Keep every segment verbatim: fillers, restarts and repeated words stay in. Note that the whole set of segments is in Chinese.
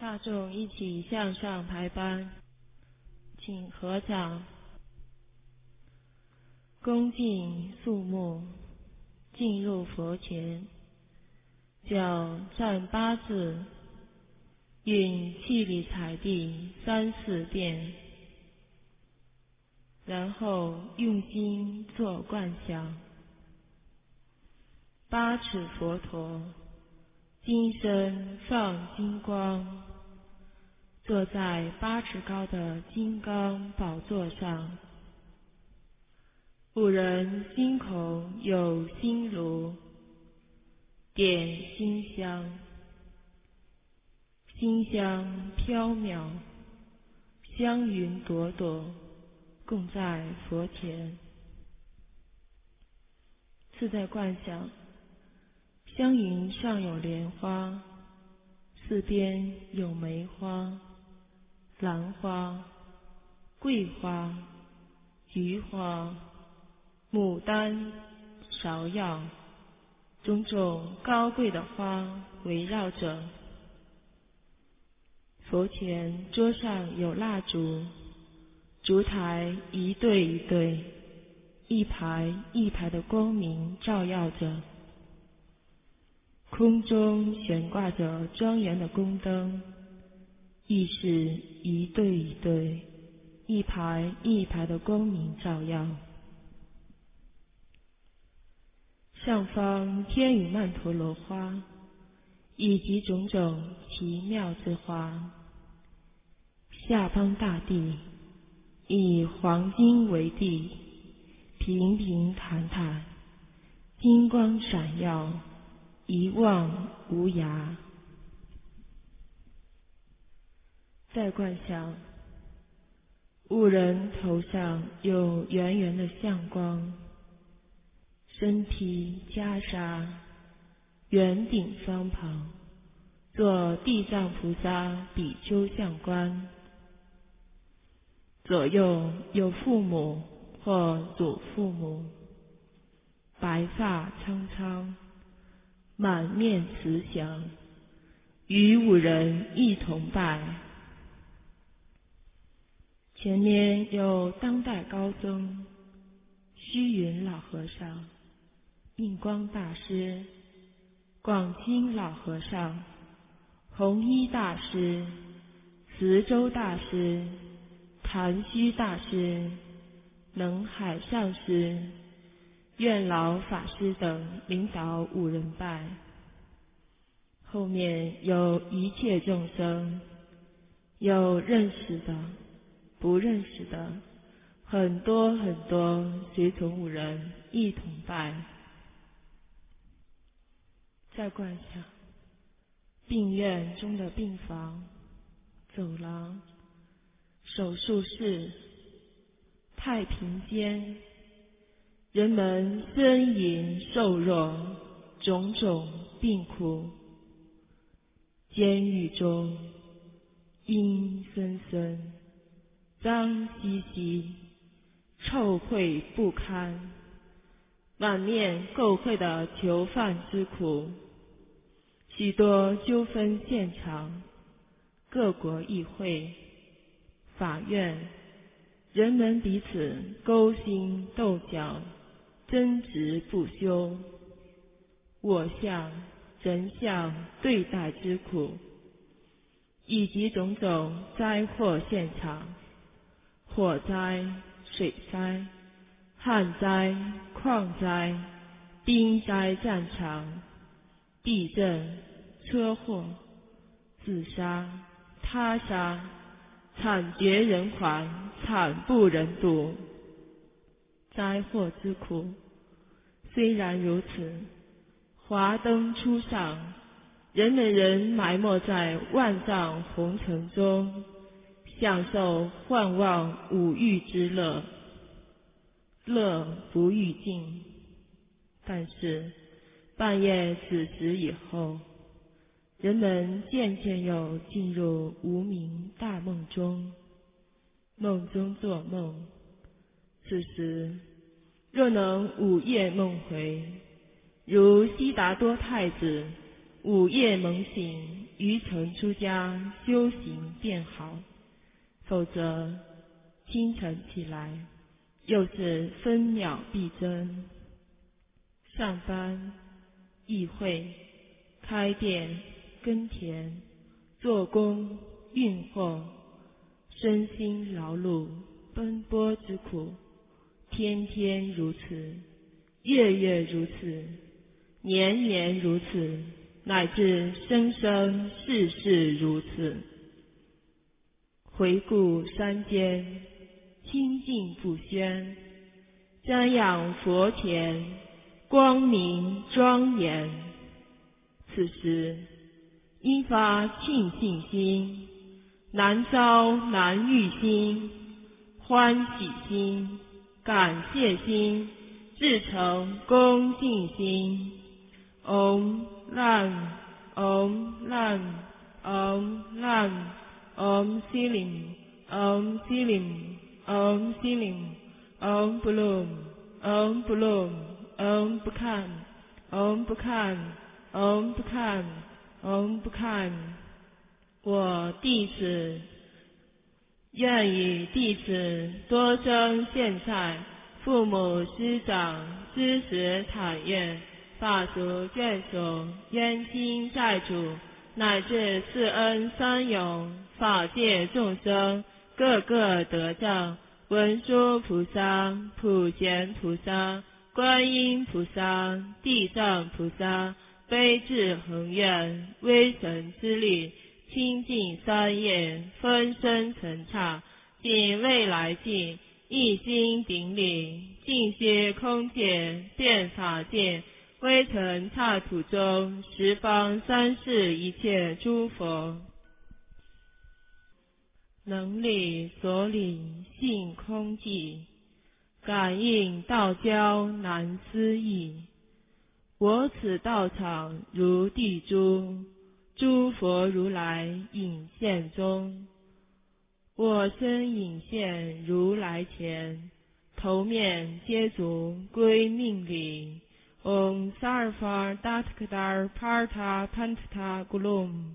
大众一起向上排班，请合掌，恭敬肃穆，进入佛前，脚站八字，运气力踩地三四遍，然后用心做观想。八尺佛陀，金身放金光，坐在八尺高的金刚宝座上。五人心口有心炉，点心香，馨香飘渺，香云朵朵，供在佛前。自在观想，香云上有莲花，四边有梅花、兰花、桂花、菊花、牡丹、芍药，种种高贵的花围绕着。佛前桌上有蜡烛，烛台一对一对，一排一排的光明照耀着。空中悬挂着庄严的宫灯，亦是一对一对，一排一排的光明照耀。上方天雨曼陀罗花，以及种种奇妙之花。下方大地以黄金为地，平平坦坦，金光闪耀，一望无涯。再观想，五人头上有圆圆的相光，身披袈裟，圆顶方旁，做地藏菩萨比丘相观。左右有父母或祖父母，白发苍苍，满面慈祥，与五人一同拜。前面有当代高僧虚云老和尚、印光大师、广清老和尚、弘一大师、慈州大师、谭虚大师、能海上师、愿老法师等领导五人拜。后面有一切众生，有认识的，不认识的，很多很多，随从五人一同拜。再观想，病院中的病房、走廊、手术室、太平间，人们呻吟瘦弱，种种病苦。监狱中阴森森，脏兮兮，臭秽不堪，满面垢秽的囚犯之苦。许多纠纷现场，各国议会、法院，人们彼此勾心斗角，争执不休，我相人相对待之苦，以及种种灾祸现场，火灾、水灾、旱灾、矿灾、兵灾战场、地震、车祸、自杀、他杀，惨绝人寰，惨不忍睹。灾祸之苦，虽然如此，华灯初上，人们仍埋没在万丈红尘中，享受幻望五欲之乐，乐不欲尽。但是半夜子时以后，人们渐渐又进入无明大梦中，梦中做梦。此时若能午夜梦回，如悉达多太子午夜猛醒， 愚诚出家修行便好，否则清晨起来又是分秒必争，上班、议会、开店、耕田、做工、运货，身心劳碌奔波之苦，天天如此，月月如此，年年如此，乃至生生世世如此。回顾山间，清净不宣，瞻仰佛前，光明庄严。此时应发庆幸心，难遭难遇心，欢喜心，感谢心，至诚恭敬心。唵让唵让唵让唵悉唎唵悉唎唵悉唎唵不鲁唵不鲁唵不看唵不看唵不看唵不看。我弟子愿与弟子多生现在父母师长知识产业法俗眷属冤亲债主乃至四恩三勇法界众生各个得障，文殊菩萨、普贤菩萨、观音菩萨、地藏菩萨悲智恒愿威神之力，清净三业分身成刹，尽未来际一心顶礼，尽歇空界遍法界，微尘刹土中十方三世一切诸佛，能力所领性空寂，感应道交难思议。我此道场如地珠，诸佛如来引现中，我身引现如来前，头面皆足归命礼。唵萨尔法达特克达尔帕尔塔潘特塔古隆。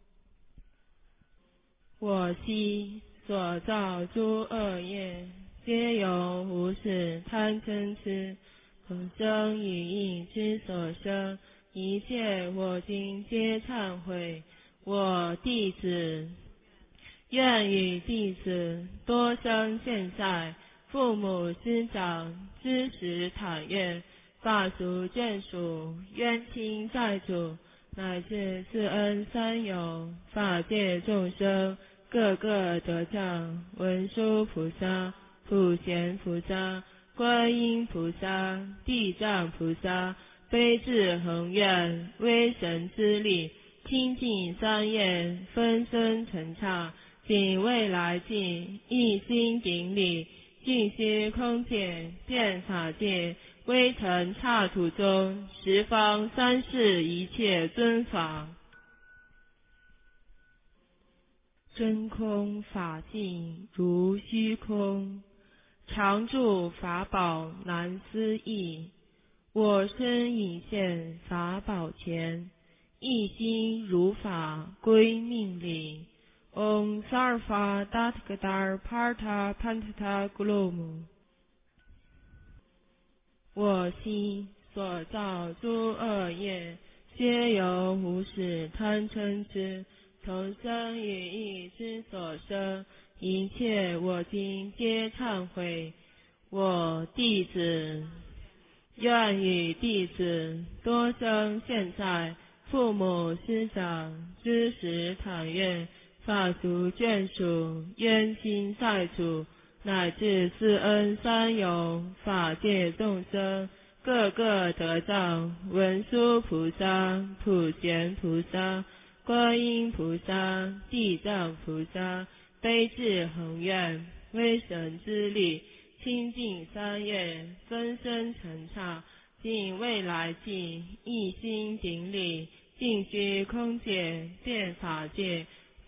我昔所造诸恶业，皆由无始贪嗔痴所生语意之所生，一切我今皆忏悔。我弟子愿与弟子多生现在父母师长知识坦愿法俗眷属冤亲债主乃至四恩三勇法界众生各个得障，文殊菩萨、普贤菩萨、观音菩萨、地藏菩萨悲智恒愿威神之力，清净三业分身成刹，尽未来际一心顶礼，尽虚空界遍法界，微尘刹土中十方三世一切尊法，真空法境如虚空，常住法宝难思议。我身引现法宝前，一心如法归命礼。唵萨尔法达特格达尔帕尔塔潘特塔古鲁姆。我昔所造诸恶业，皆由无始贪嗔痴从生语意之所生，一切我今皆忏悔。我弟子愿与弟子多生现在父母师长知识坦愿法俗眷属冤亲债主乃至四恩三勇法界众生各个得障，文殊菩萨、普贤菩萨、观音菩萨、地藏菩萨悲智恒愿威神之力，清净三业分身成刹，尽未来际一心顶礼，尽虚空界遍法界，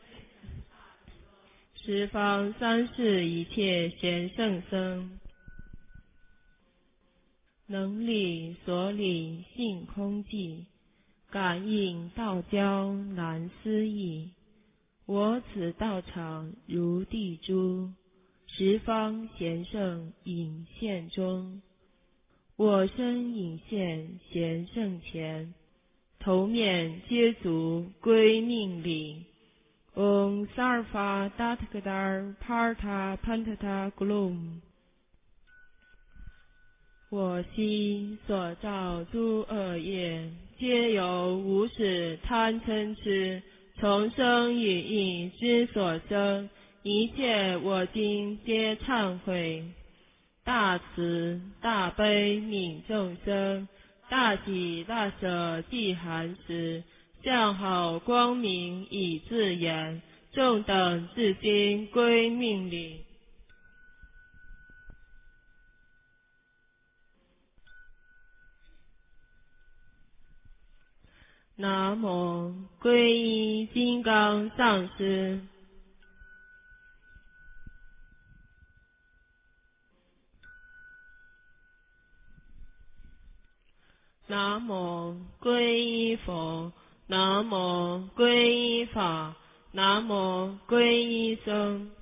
十方三世一切贤圣僧，能理所理性空寂， 感应道交难思议，我此道场如地珠，十方贤圣引现中。我身引现贤圣前，头面皆足归命礼。Om Sarva Datakadar Partha Pantata Glum。我昔所造诸恶业，皆由无始贪嗔痴从生语意之所生，一切我今皆忏悔。大慈大悲悯众生，大喜大舍济寒食，向好光明以自言，众等至今归命礼。南无皈依金刚上师。南无皈依佛，南无皈依法，南无皈依僧。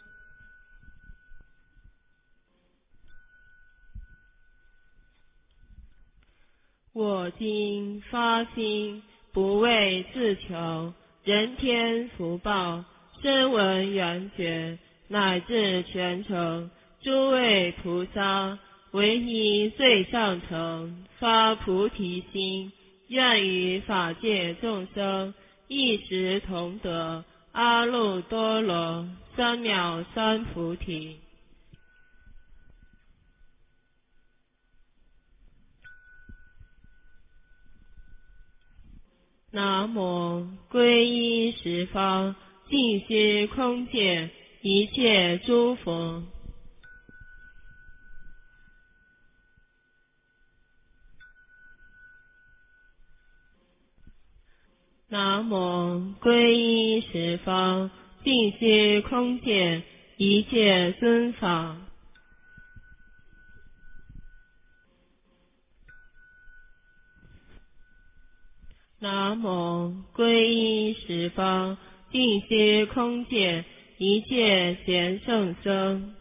我今发心，不为自求，人天福报，声闻缘觉，乃至全城诸位菩萨，唯一最上乘，发菩提心，愿与法界众生一时同得阿耨多罗三藐三菩提。南无皈依十方尽虚空界一切诸佛。南无皈依十方尽虚空界一切尊法。南无皈依十方尽虚空界一切贤圣僧。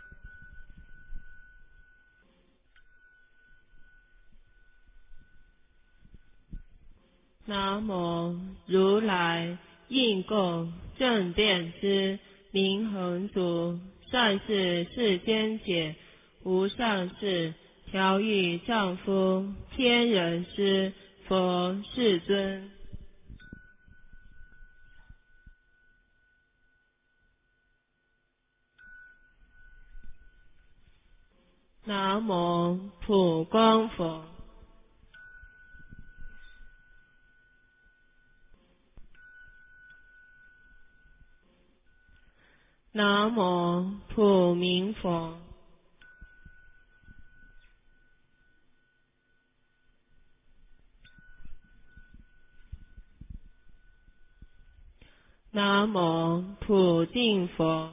南无如来应供正遍知明恒足善事世间解无上士调御丈夫天人师佛世尊。南无普光佛。南无普明佛。南无普净佛。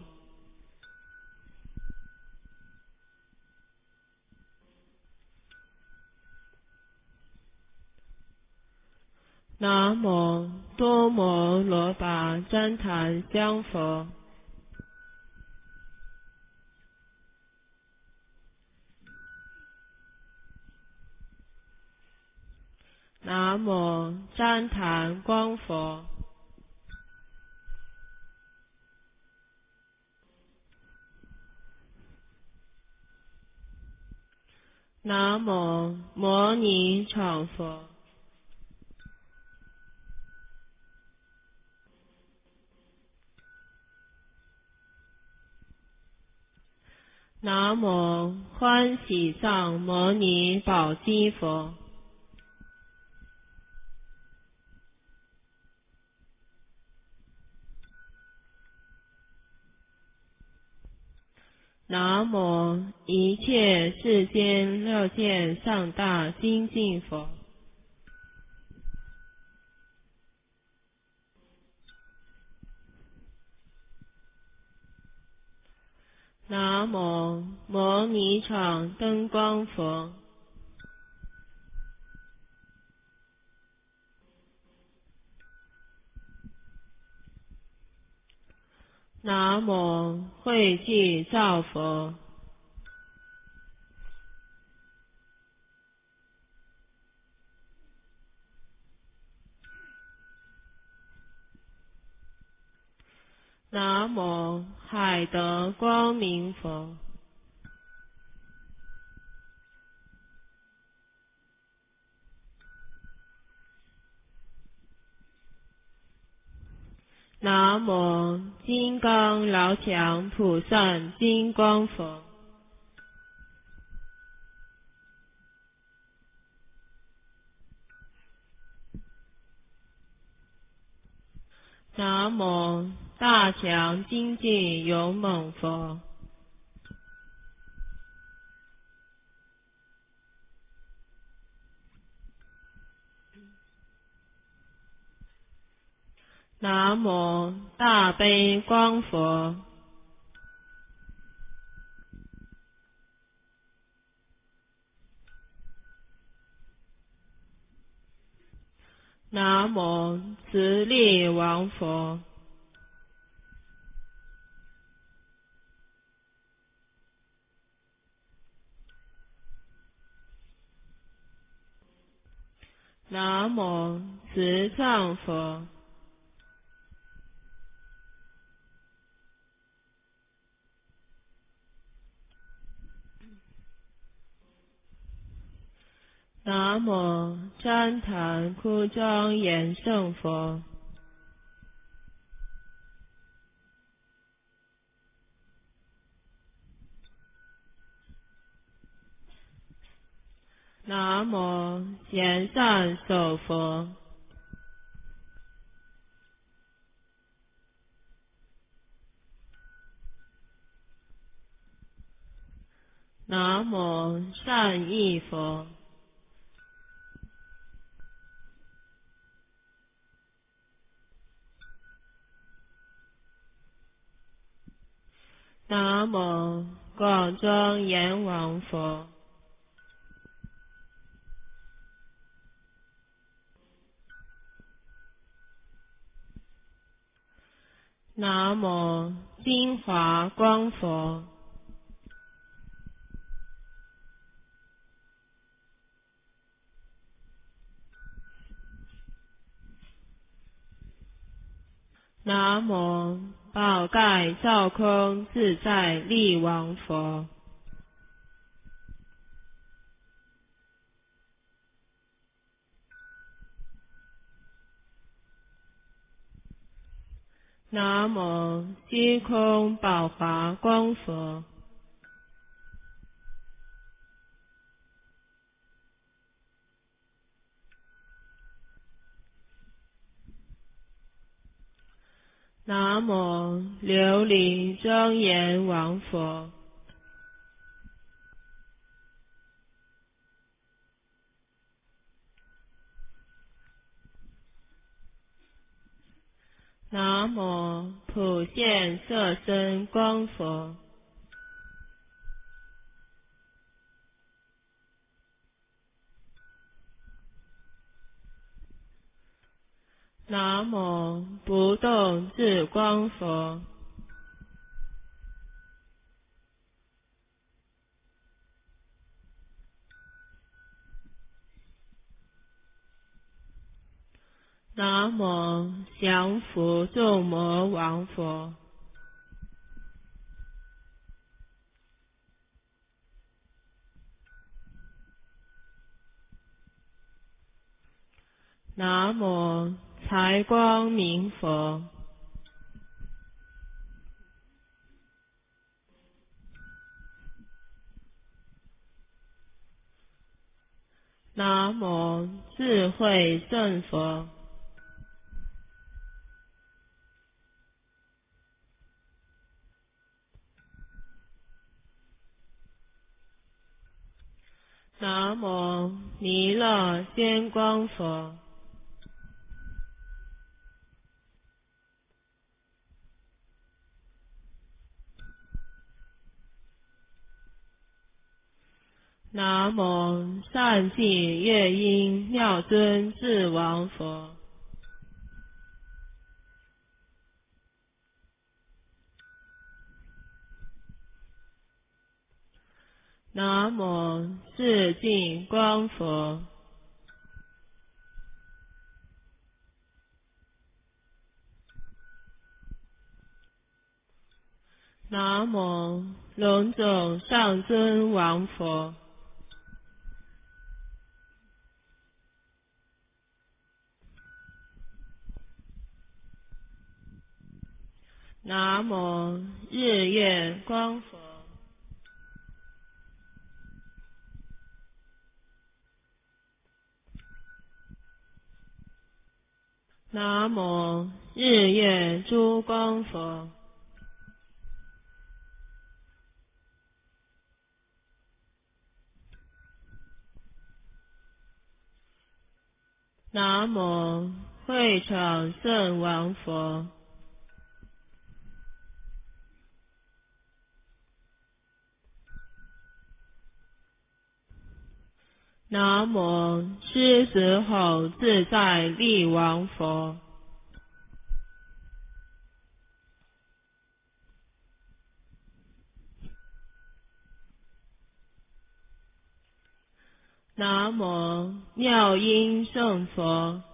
南无多摩罗跋旃檀香佛。南无旃檀光佛。南无摩尼场佛。南无欢喜藏摩尼宝积佛。南无一切世间六界上大精进佛。南无摩尼场灯光佛。 南无慧济照佛。南无海德光明佛。南无金刚老强普善金光佛。南无大强精进勇猛佛。南无大悲光佛。南无慈力王佛。南无慈唱佛。南无旃檀枯庄严圣佛。南无贤善守佛。南无善意佛。南无广庄严王佛。南无金华光佛。南无宝盖照空自在力王佛。南无虚空宝华光佛。南无琉璃庄严王佛。南无普现色身光佛。南无不动自光佛。南无降伏众魔王佛。南无财光明佛。南无智慧圣佛。南无弥勒仙光佛。南无善济月音妙尊智王佛。 南无世净光佛。南无龙种上尊王佛。南无日月光佛。南无日月珠光佛。南无会场圣王佛。南无狮子吼自在力王佛。南无妙音圣佛。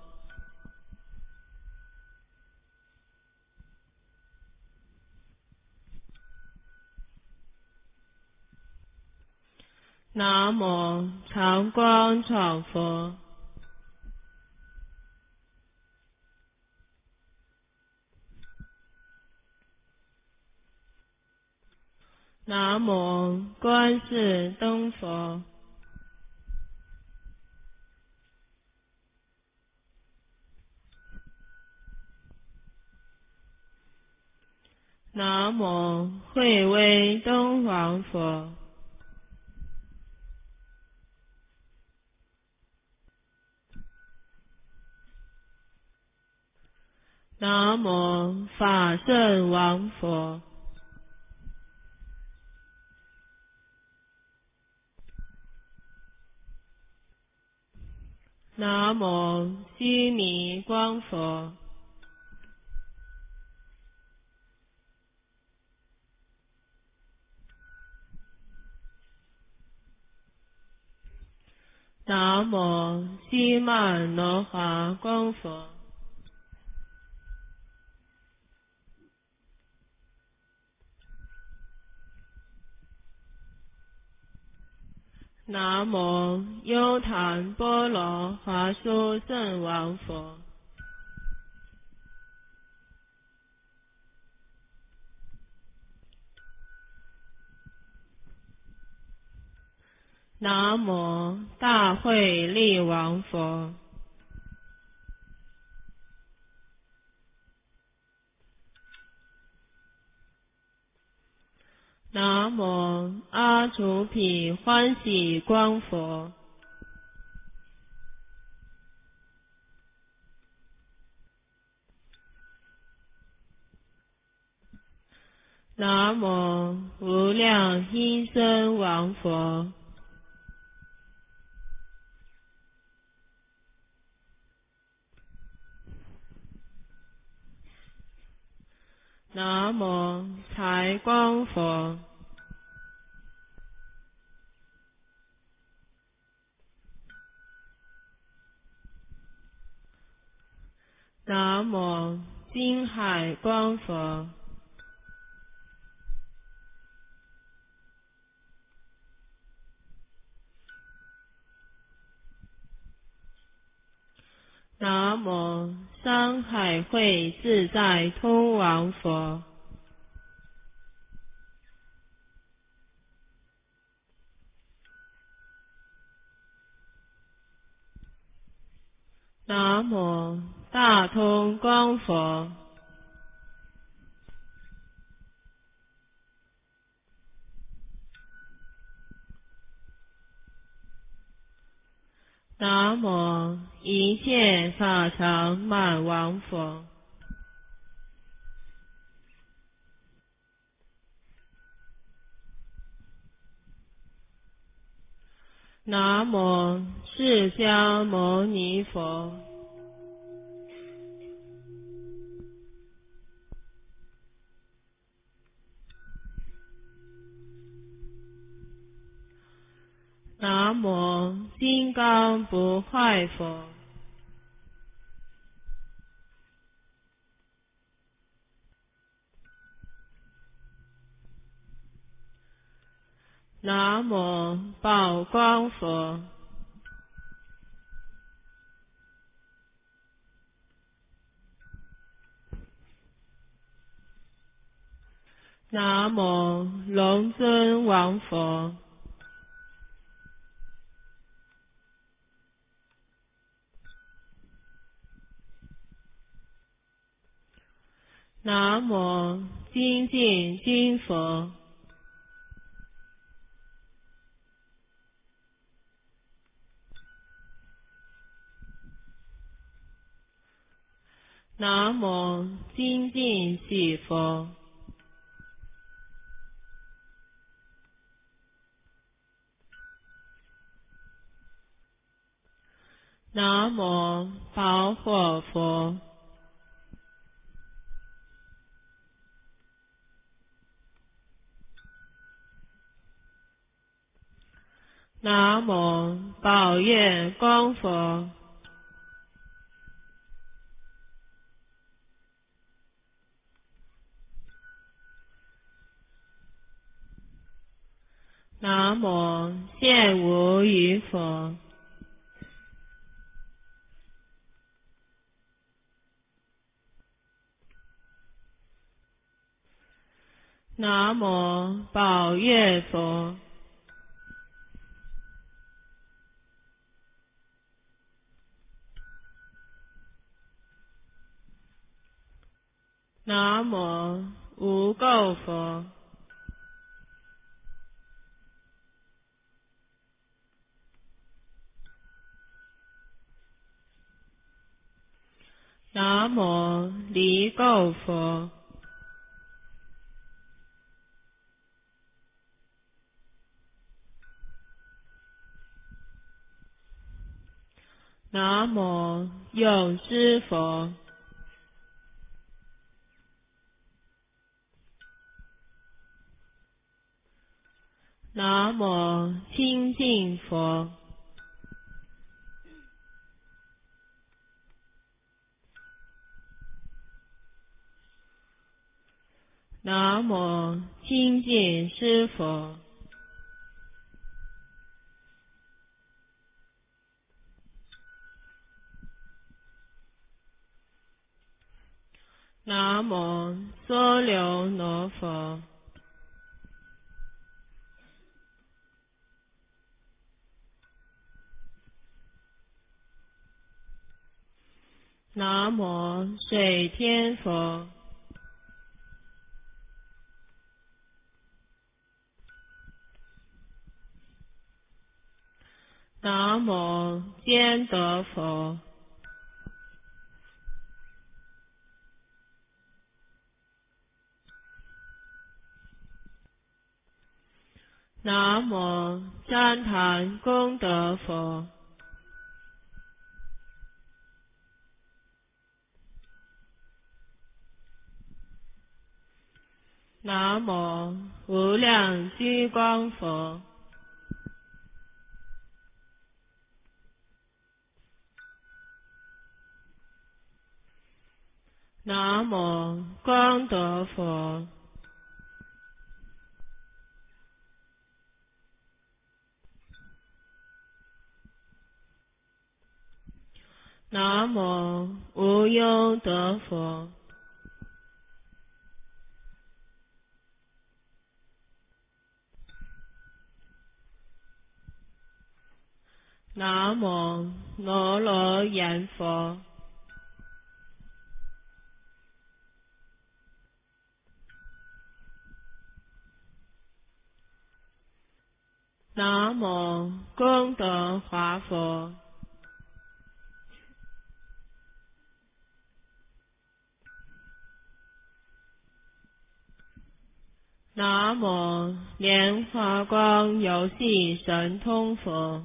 南无常光场佛。南无观世灯佛。南无慧威东皇佛。南无法圣王佛。南无须弥光佛。南无希曼罗华光佛。南无优昙波罗华殊胜王佛。南无大慧力王佛。南无阿楚毗欢喜光佛。南无无量音声王佛。南无财光佛。南无金海光佛。南无山海会自在通王佛。南无大通光佛。南无一切法常满王佛。南无释迦牟尼佛。 南无金刚不坏佛。南无宝光佛。南无龙尊王佛。南无精进金佛。南无精进喜佛。南无宝火佛。南无宝月光佛。南无现无余佛。南无宝月佛。南无无垢佛。南无离垢佛。南无有支佛。南无清净佛。南无清净师佛。南无娑留罗佛。南无水天佛。南无坚德佛。南无旃檀功德佛。南无无量居光佛。南无光德佛。南无无忧德佛。南无罗罗言佛。南无功德华佛。南无莲华光游戏神通佛。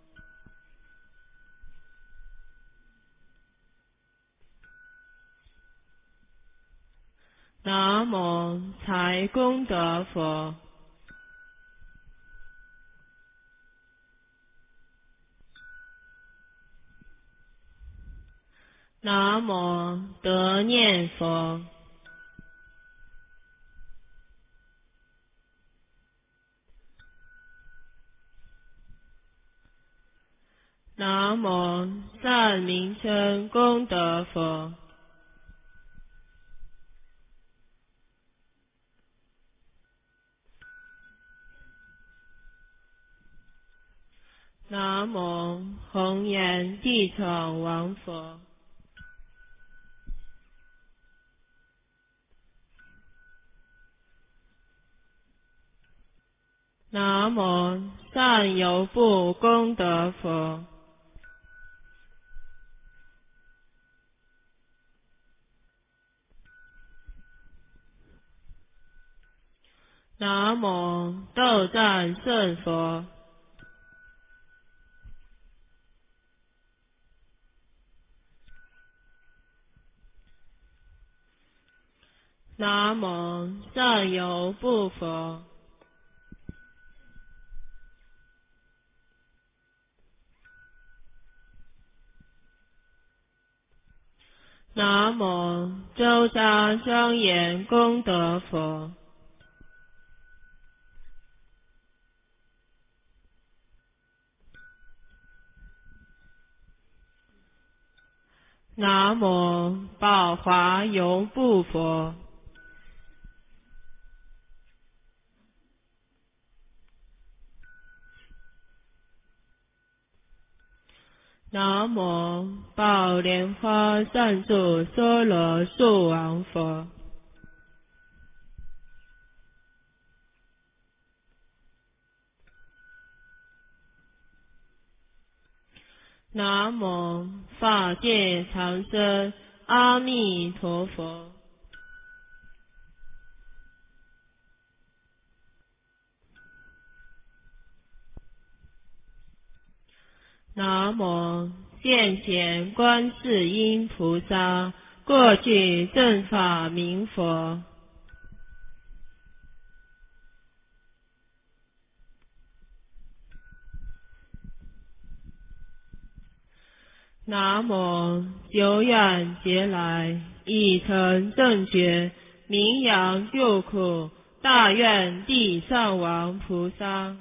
南无财功德佛。 南无得念佛。南无善名称功德佛。南无弘扬地藏王佛。南无上游部功德佛。南无斗战胜佛。南无上游部佛。南无周匝庄严功德佛。南无宝华游部佛。南无宝莲花上住娑罗树王佛。南无法界长生阿弥陀佛。南无现前观世音菩萨，过去正法明佛。南无久远劫来已成正觉名扬救苦大愿地藏王菩萨。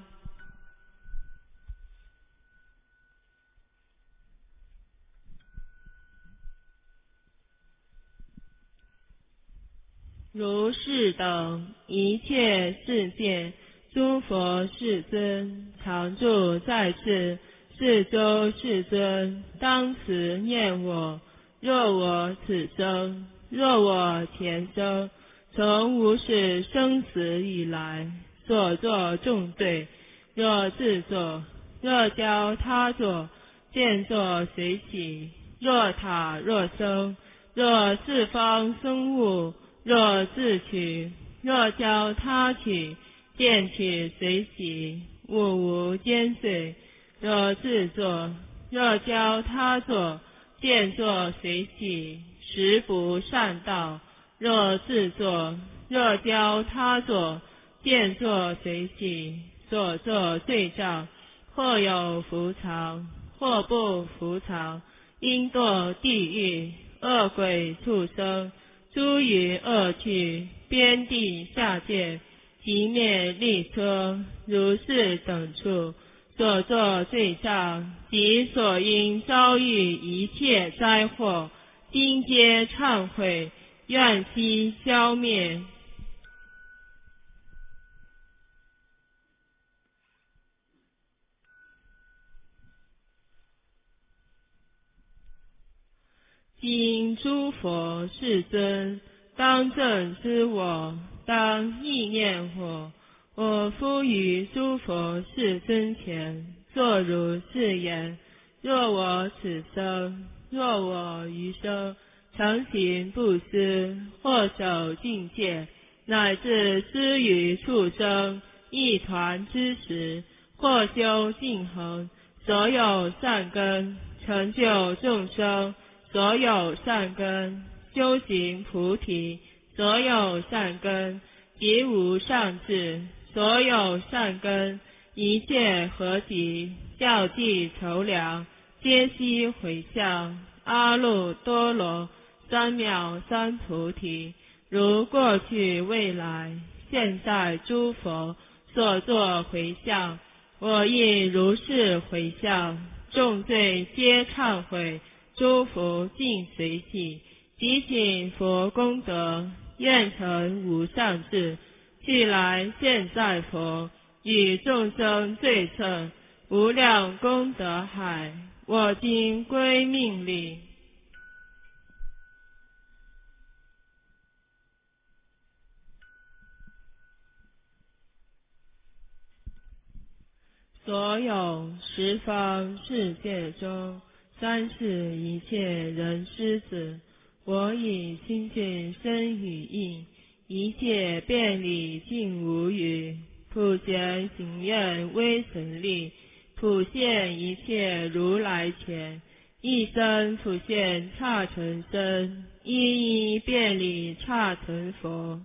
如是等一切世界诸佛世尊，常住在世，是周世尊，当慈念我。若我此生，若我前生，从无始生死以来，所作众罪，若自作，若教他作，见作随喜；若塔若僧，若四方僧物，若自取，若教他取，见取随喜，物无间随；若自作，若教他作，见作随喜，实不善道；若自作，若教他作，见作随喜，所作罪障，或有伏藏，或不伏藏，应堕地狱、恶鬼、畜生、诸于恶趣、边地下界、极灭力车，如是等处，所作罪障及所应遭遇一切灾祸，今皆忏悔，愿悉消灭。今诸佛世尊，当正知我，当意念我。我复于诸佛世尊前，作如是言：若我此生，若我余生，常行布施，或守净戒，乃至施于畜生，一团之时，或修净恒，所有善根，成就众生，所有善根，修行菩提，所有善根，即无上智，所有善根，一切合集，教济筹量，皆悉回向， 阿耨多罗三藐三菩提，如过去未来现在诸佛所作回向，我亦如是回向，众罪皆忏悔，诸福尽随喜，极请佛功德，愿成无上智，去来现在佛，与众生最胜，无量功德海，我今归命礼。所有十方世界中，三世一切人师子，我以清净身语意，一切遍礼尽无余，普贤行愿威神力，普现一切如来前，一生普现刹尘身，一一遍礼刹尘佛。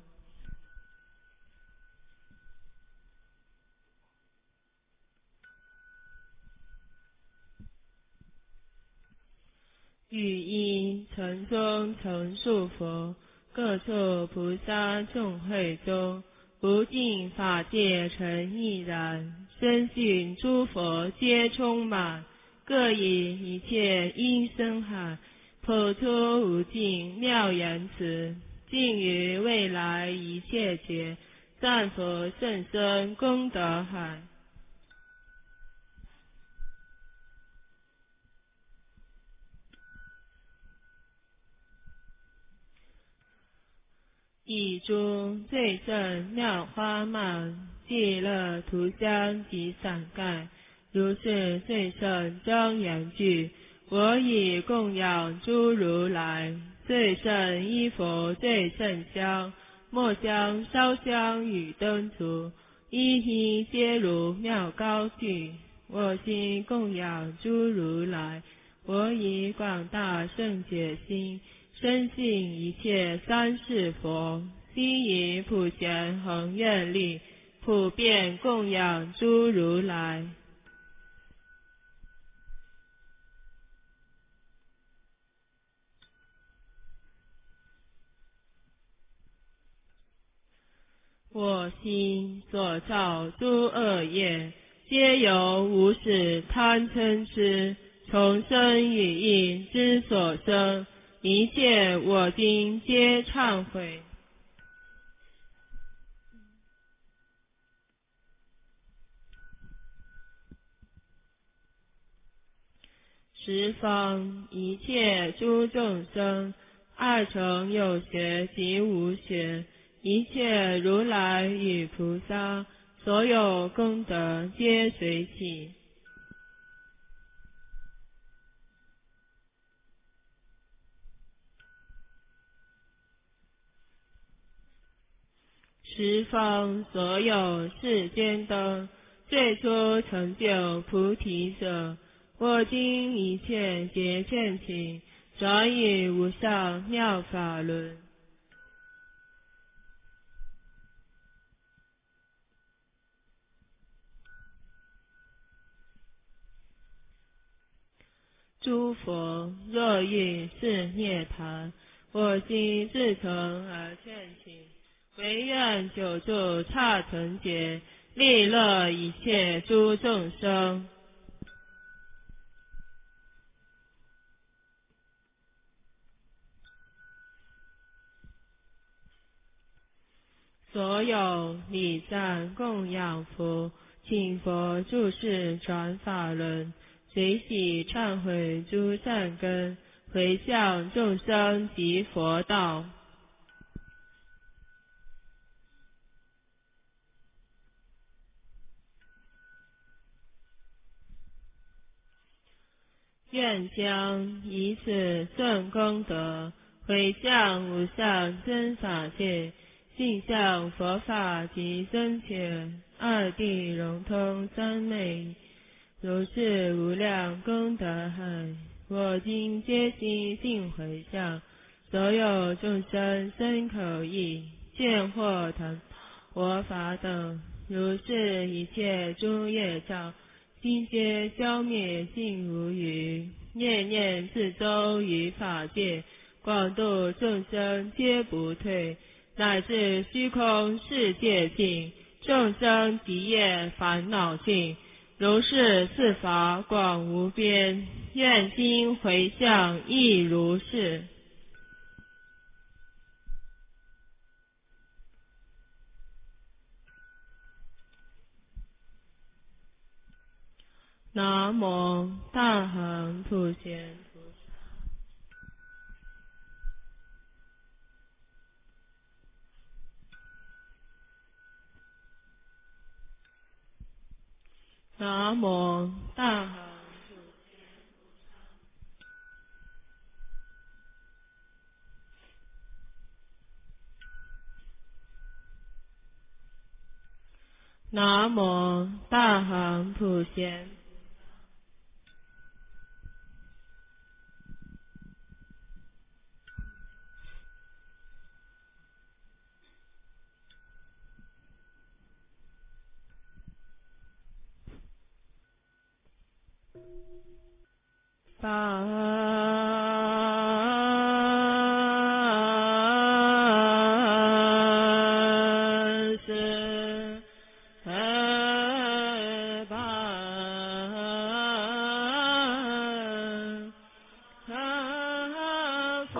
语一城中成数佛，各处菩萨众会中，不尽法界成亦然，深信诸佛皆充满，各以一切音声海，普出无尽妙言辞，尽于未来一切劫，赞佛甚深功德海。以诸最胜妙花曼，极乐涂香及伞盖，如是最胜庄严具，我以供养诸如来。最胜衣佛最胜香，末香烧香与灯烛，一一皆如妙高具，我今供养诸如来。我以广大圣解心，深信一切三世佛，悉以普贤恒愿力，普遍供养诸如来。我心所造诸恶业，皆由无始贪嗔痴从生语意之所生，一切我今皆忏悔。十方一切诸众生，二乘有学及无学，一切如来与菩萨，所有功德皆随喜。十方所有世间灯，最初成就菩提者，我今一切皆劝请，转以无上妙法轮。诸佛若欲是涅槃，我今至诚而劝请，唯愿久住刹尘劫，利乐一切诸众生。所有礼赞供养佛，请佛住世转法轮，随喜忏悔诸善根，回向众生及佛道。愿将以此顺功德，回向无上真法界，性相佛法及僧伽，二谛融通三昧，如是无量功德海，我今皆悉尽回向，所有众生身口意，见或谈佛法等，如是一切诸业障，悉皆消灭尽无余。 念念自周于法界，广度众生皆不退，乃至虚空世界尽，众生极业烦恼尽。如是四法广无边，愿今回向亦如是。南无大行普贤菩萨。南无大行普贤菩萨。南无大行普贤。法是法佛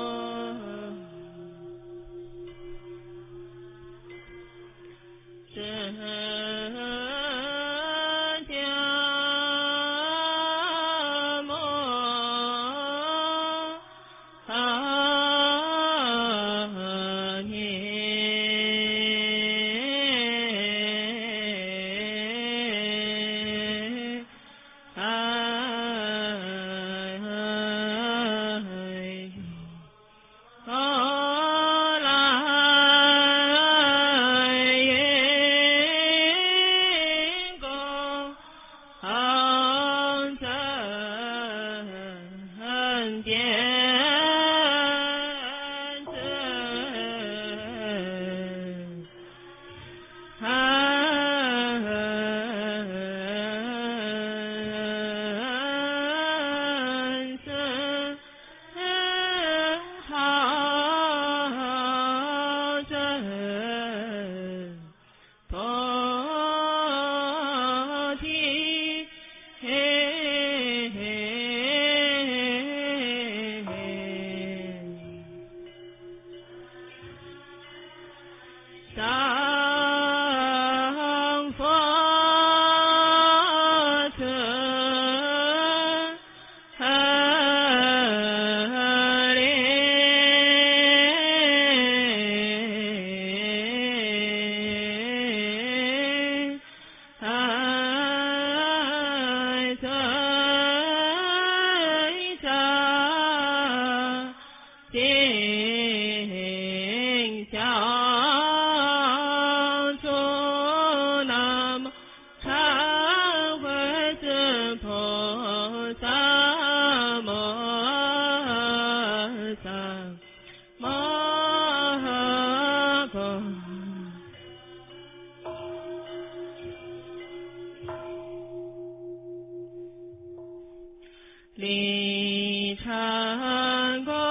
离禅功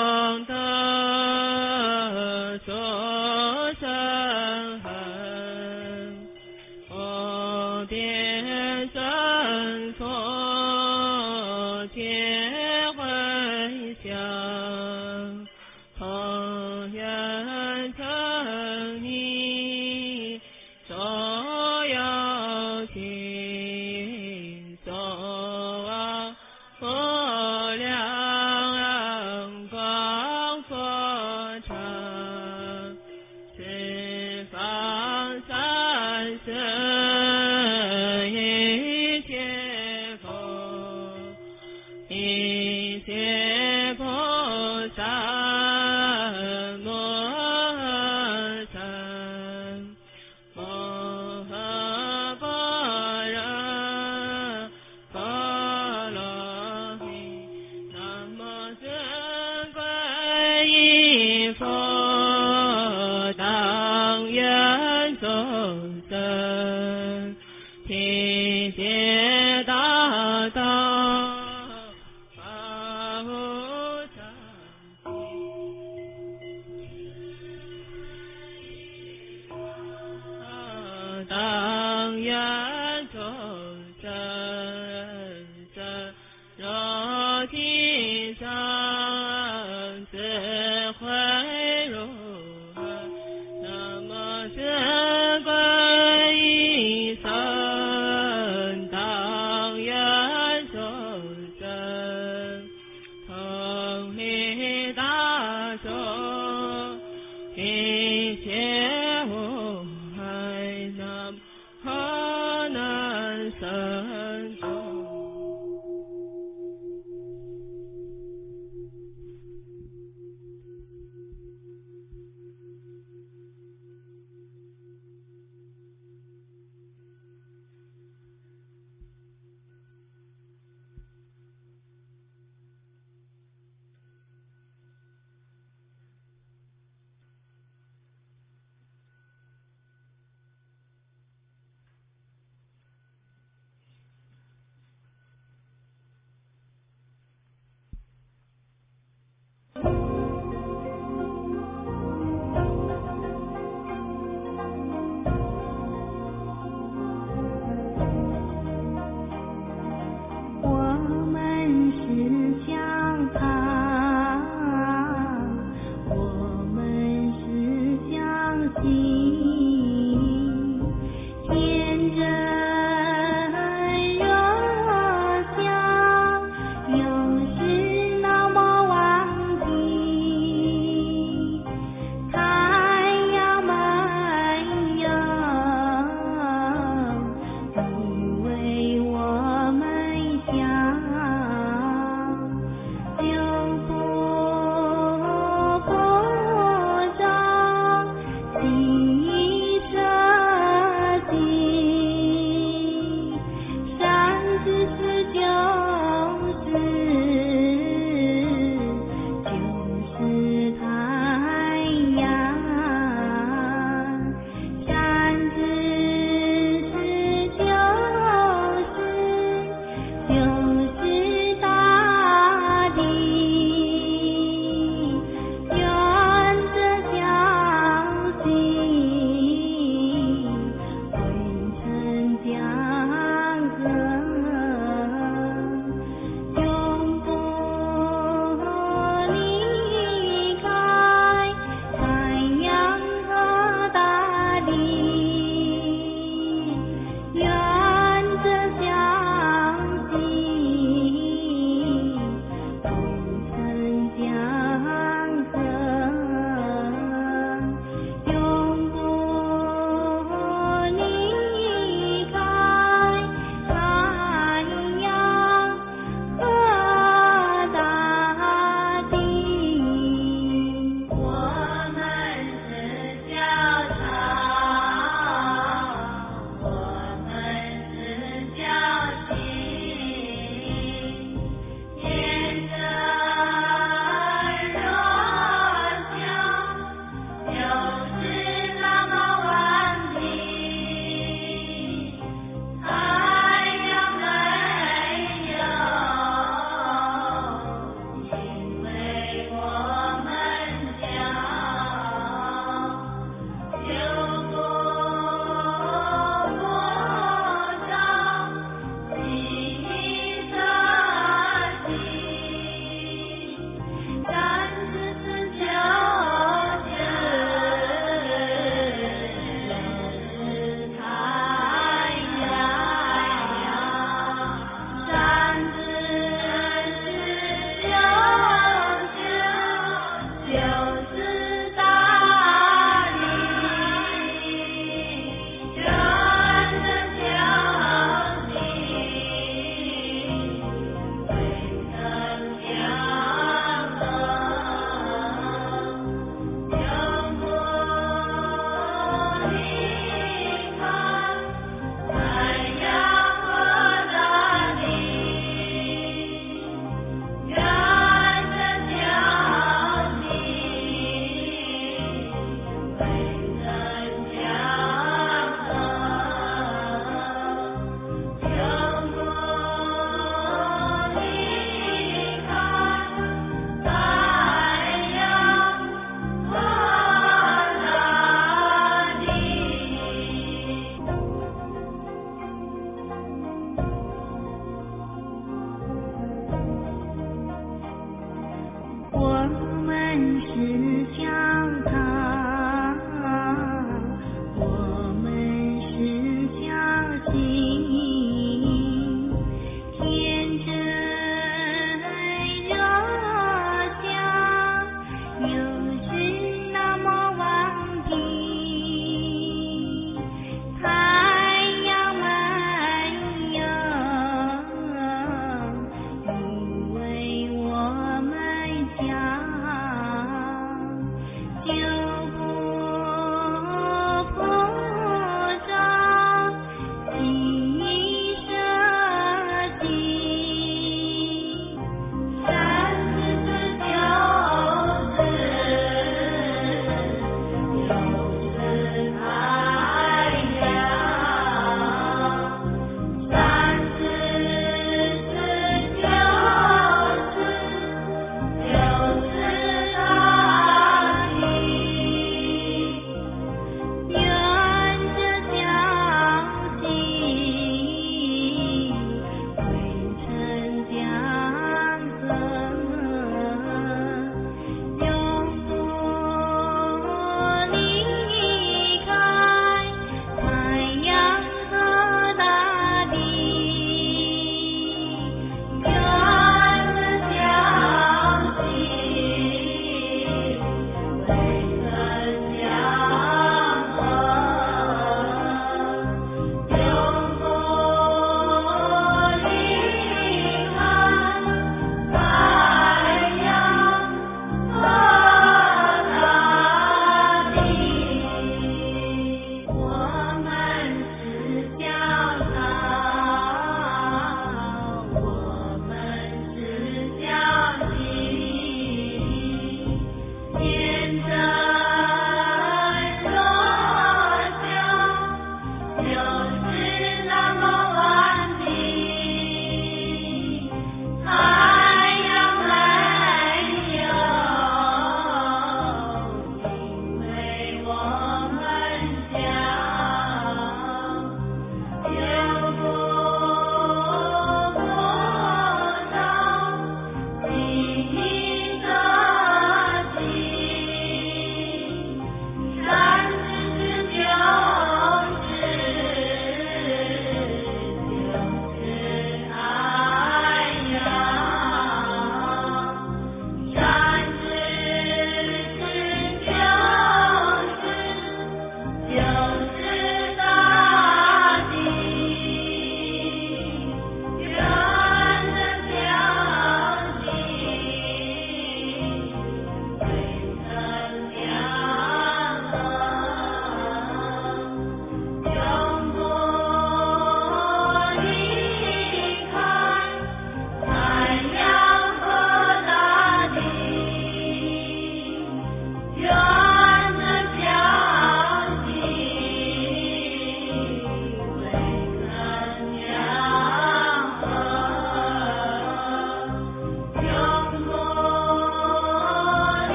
德所生恒，无边身佛皆回向，同愿成你所有情所望。佛量光佛常，十方三世一切佛，一切菩萨摩得